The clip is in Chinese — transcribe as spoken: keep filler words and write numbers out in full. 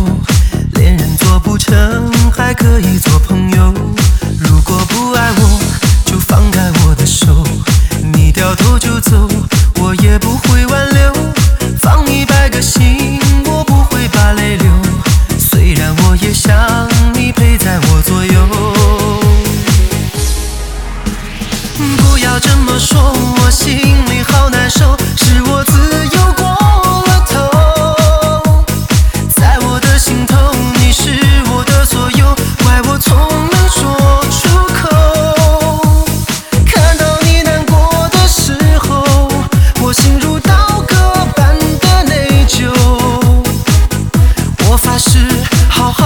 恋人做不成，还可以做朋友。如果不爱我，就放开我的手，你掉头就走，我也不会挽留。放一百个心，我不会把泪流。虽然我也想你陪在我左右。不要这么说，我心里好难受，是我自由过了头。在我的心头，你是我的所有，怪我从没说出口。看到你难过的时候，我心如刀割般的内疚。我发誓好好